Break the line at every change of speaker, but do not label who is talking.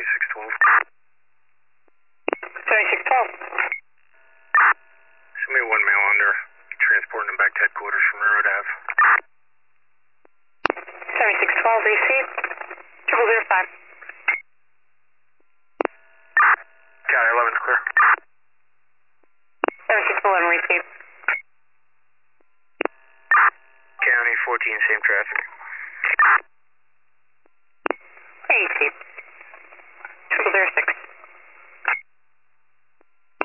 7612.
7612.
Somebody one male under, transporting them back to headquarters from Railroad Ave.
7612, receive. 0005.
County 11's clear.
7611, receive.
County 14, same traffic.
Receive.